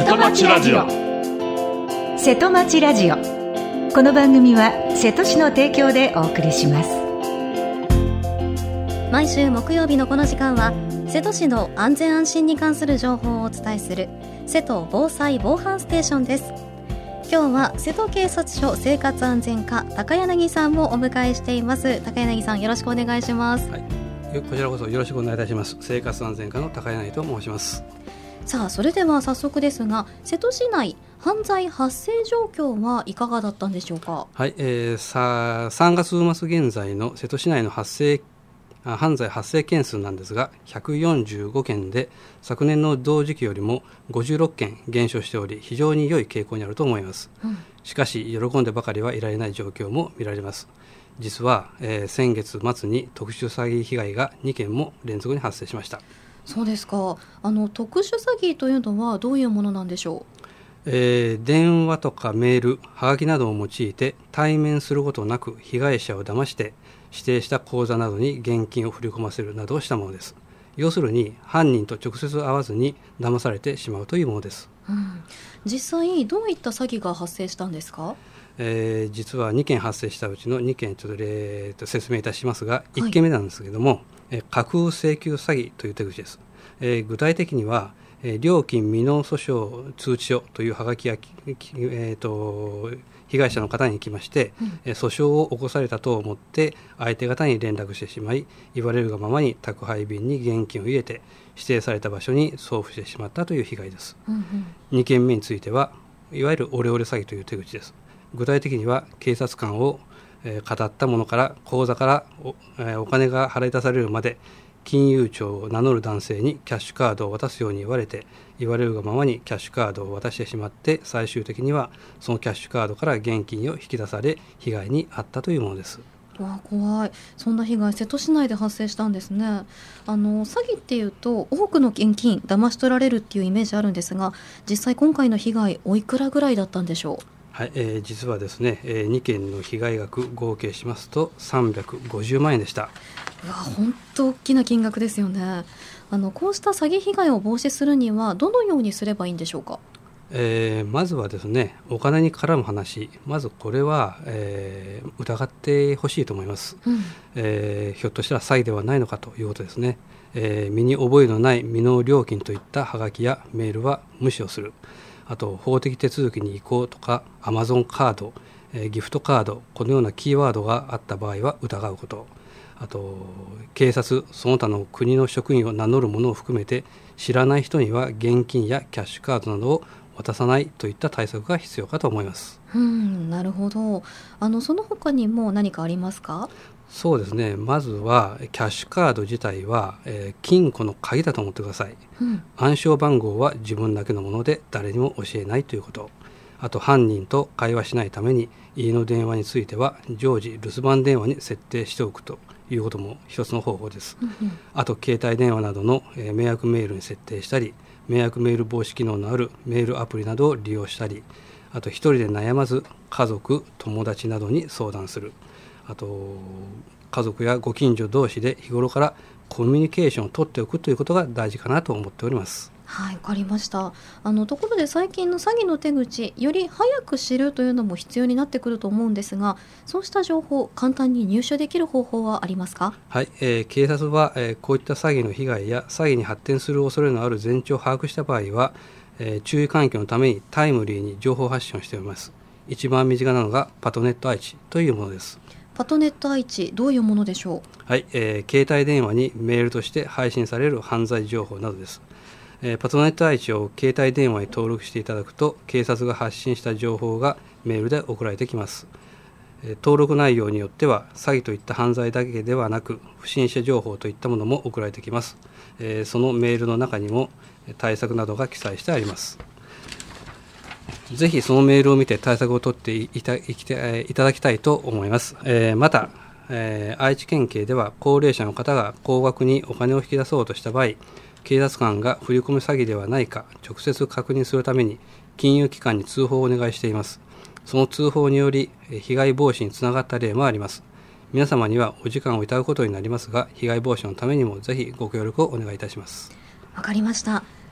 瀬戸町ラジオ。 瀬戸町ラジオ。この番組は瀬戸市の提供でお送りします。 毎週木曜日のこの時間は瀬戸市の安全安心に関する情報をお伝えする瀬戸防災防犯ステーションです。今日は瀬戸警察署生活安全課高柳さんをお迎えしています。高柳さん、よろしくお願いします。 はい、こちらこそよろしくお願いいたします。生活安全課の高柳と申します。 さあ、それでは早速ですが、瀬戸市内犯罪発生状況はいかがだったんでしょうか。 はい、3月末現在の瀬戸市内の犯罪発生件数なんですが145件で、昨年の同時期よりも56件減少しており、非常に良い傾向にあると思います。しかし喜んでばかりはいられない状況も見られます。実は、先月末に特殊詐欺被害が2件も連続に発生しました。 そうですか。特殊詐欺というのはどういうものなんでしょう。 電話とかメール、はがきなどを用いて対面することなく被害者を騙して指定した口座などに現金を振り込ませるなどをしたものです。要するに犯人と直接会わずに騙されてしまうというものです。 実際どういった詐欺が発生したんですか。 実は2件発生したうちの2件ちょっと説明いたしますが、1件目なんですけれども、架空請求詐欺という手口です。具体的には料金未納訴訟通知書というはがきや、被害者の方に来まして、訴訟を起こされたと思って相手方に連絡してしまい、言われるがままに宅配便に現金を入れて指定された場所に送付してしまったという被害です。2件目についてはいわゆるオレオレ詐欺という手口です。具体的には警察官を語ったものから口座からお金が払い出されるまで金融庁を名乗る男性にキャッシュカードを渡すように言われて、言われるがままにキャッシュカードを渡してしまって、最終的にはそのキャッシュカードから現金を引き出され被害に遭ったというものです。 怖い。そんな被害瀬戸市内で発生したんですね。詐欺っていうと多くの現金騙し取られるっていうイメージあるんですが、実際今回の被害おいくらぐらいだったんでしょう。 はい、実はですね、2件の被害額合計しますと350万円でした。 本当大きな金額ですよね。こうした詐欺被害を防止するにはどのようにすればいいんでしょうか。 まずはですね、お金に絡む話、まずこれは、疑ってほしいと思います。ひょっとしたら詐欺ではないのかということですね。身に覚えのない未納料金といったはがきやメールは無視をする。あと法的手続きに移行とか Amazon カード、ギフトカード、このようなキーワードがあった場合は疑うこと。あと警察、その他の国の職員を名乗る者を含めて知らない人には現金やキャッシュカードなどを渡さないといった対策が必要かと思います。 なるほど。その他にも何かありますか。 そうですね、まずはキャッシュカード自体は、金庫の鍵だと思ってください。暗証番号は自分だけのもので誰にも教えないということ。あと犯人と会話しないために家の電話については常時留守番電話に設定しておくということも一つの方法です。あと携帯電話などの、迷惑メールに設定したり、迷惑メール防止機能のあるメールアプリなどを利用したり、あと一人で悩まず家族、友達などに相談する。あと家族やご近所同士で日頃からコミュニケーションを取っておくということが大事かなと思っております。 はい、わかりました。ところで最近の詐欺の手口、より早く知るというのも必要になってくると思うんですが、そうした情報簡単に入手できる方法はありますか。 はい、警察は、こういった詐欺の被害や詐欺に発展する恐れのある前兆を把握した場合は、注意喚起のためにタイムリーに情報発信をしております。一番身近なのがパトネット愛知というものです。 パトネット愛知、どういうものでしょう。 はい、携帯電話にメールとして配信される犯罪情報などです。パトネット愛知を携帯電話に登録していただくと、警察が発信した情報がメールで送られてきます。登録内容によっては詐欺といった犯罪だけではなく不審者情報といったものも送られてきます。そのメールの中にも対策などが記載してあります。ぜひそのメールを見て対策を取っていただきたいと思います。また、愛知県警では高齢者の方が高額にお金を引き出そうとした場合、警察官が振り込み詐欺ではないか直接確認するために金融機関に通報をお願いしています。その通報により被害防止につながった例もあります。皆様にはお時間をいただくことになりますが、被害防止のためにもぜひご協力をお願いいたします。 わかりました。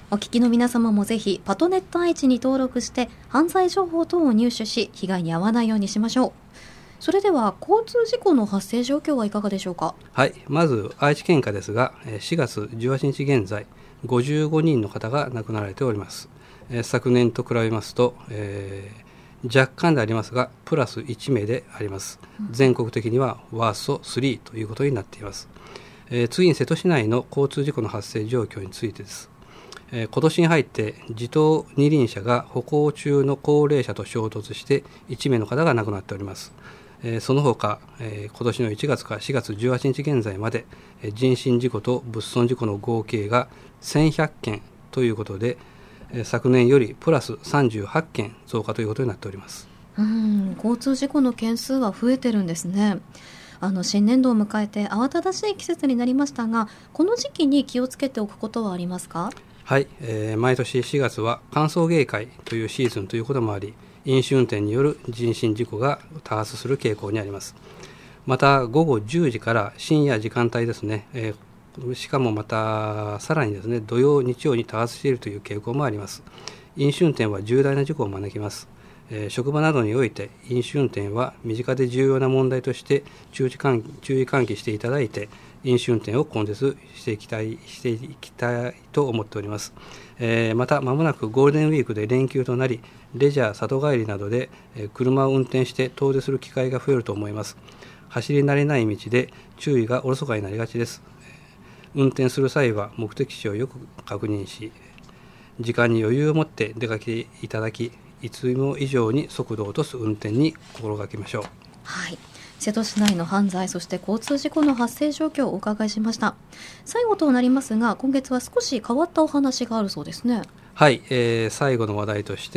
お聞きの皆様もぜひパトネット愛知に登録して犯罪情報等を入手し、被害に遭わないようにしましょう。それでは交通事故の発生状況はいかがでしょうか。 はい、まず愛知県下ですが、4月18日現在55人の方が亡くなられております。昨年と比べますと、若干でありますがプラス1名であります。全国的にはワースト3ということになっています。次に瀬戸市内の交通事故の発生状況についてです。今年に入って自動二輪車が歩行中の高齢者と衝突して1名の方が亡くなっております。その他、今年の1月から4月18日現在まで人身事故と物損事故の合計が1100件ということで、昨年よりプラス38件増加ということになっております。 交通事故の件数は増えてるんですね。新年度を迎えて慌ただしい季節になりましたが、この時期に気をつけておくことはありますか？ はい、毎年4月は歓送迎会というシーズンということもあり、飲酒運転による人身事故が多発する傾向にあります。また午後10時から深夜時間帯ですね、しかもまたさらにですね土曜日曜に多発しているという傾向もあります。飲酒運転は重大な事故を招きます。職場などにおいて飲酒運転は身近で重要な問題として注意喚起していただいて、飲酒運転を根絶していきたいと思っております。また間もなくゴールデンウィークで連休となり、レジャー里帰りなどで車を運転して遠出する機会が増えると思います。走り慣れない道で注意がおろそかになりがちです。運転する際は目的地をよく確認し、時間に余裕を持って出かけていただき、いつも以上に速度を落とす運転に心がけましょう。 はい、瀬戸市内の犯罪、そして交通事故の発生状況をお伺いしました。最後となりますが、今月は少し変わったお話があるそうですね。 はい、最後の話題として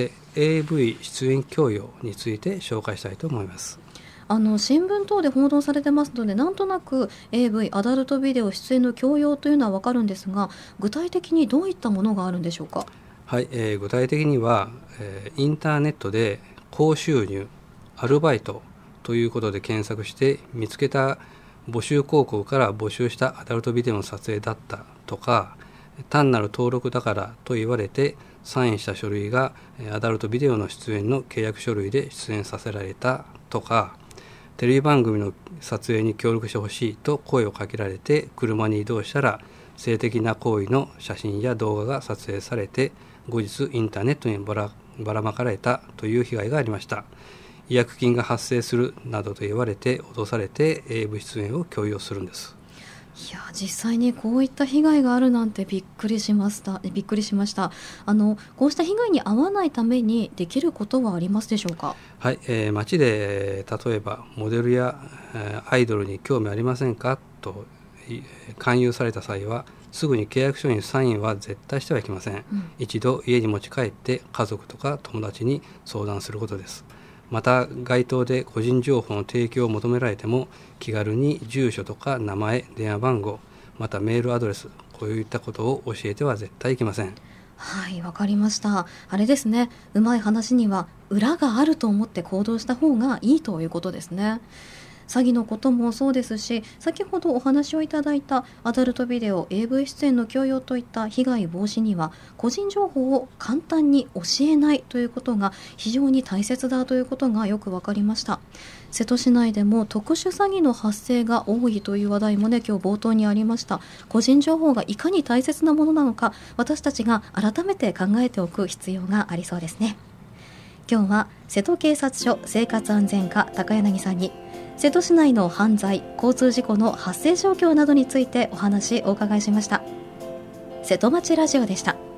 AV 出演強要について紹介したいと思います。 新聞等で報道されてますので、なんとなく AV アダルトビデオ出演の強要というのは分かるんですが、具体的にどういったものがあるんでしょうか。 はい、具体的には、インターネットで高収入アルバイトということで検索して見つけた募集広告から募集したアダルトビデオの撮影だったとか、単なる登録だからと言われてサインした書類がアダルトビデオの出演の契約書類で出演させられたとか、テレビ番組の撮影に協力してほしいと声をかけられて車に移動したら性的な行為の写真や動画が撮影されて後日インターネットにばらまかれたという被害がありました。違約金が発生するなどと言われて脅されて AV 出演を強要するんです。 いや、実際にこういった被害があるなんてびっくりしました。こうした被害に遭わないためにできることはありますでしょうか。 はい、街で例えばモデルやアイドルに興味ありませんかと勧誘された際はすぐに契約書にサインは絶対してはいけません。一度家に持ち帰って家族とか友達に相談することです。また該当で個人情報の提供を求められても気軽に住所とか名前、電話番号、またメールアドレス、こういったことを教えては絶対いけません。 はい、わかりました。あれですね、うまい話には裏があると思って行動した方がいいということですね。詐欺のこともそうですし、先ほどお話をいただいたアダルトビデオ AV 出演の強要といった被害防止には個人情報を簡単に教えないということが非常に大切だということがよく分かりました。瀬戸市内でも特殊詐欺の発生が多いという話題もね、今日冒頭にありました。個人情報がいかに大切なものなのか、私たちが改めて考えておく必要がありそうですね。今日は瀬戸警察署生活安全課高柳さんに瀬戸市内の犯罪・交通事故の発生状況などについてお話をお伺いしました。瀬戸町ラジオでした。